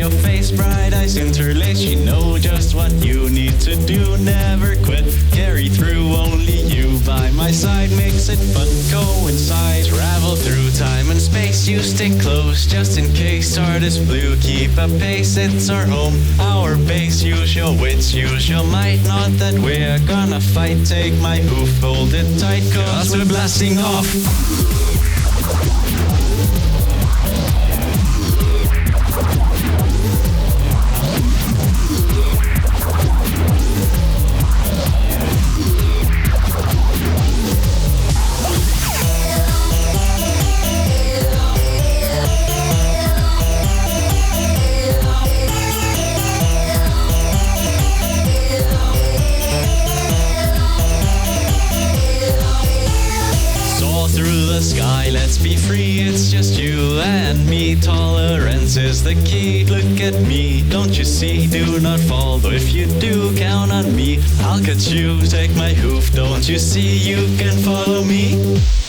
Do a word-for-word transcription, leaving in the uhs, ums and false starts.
your face, bright eyes interlace. You know just what you need to do, never quit. Carry through, only you by my side makes it fun. Coincide, travel through time and space. You stick close just in case. Stardust blue, keep a pace. It's our home, our base. Use your wits, use your might. Not that we're gonna fight. Take my hoof, hold it tight, cause we're blasting off. Through the sky, let's be free, it's just you and me. Tolerance is the key, look at me, don't you see? Do not fall, though if you do, count on me. I'll catch you, take my hoof, don't you see? You can follow me.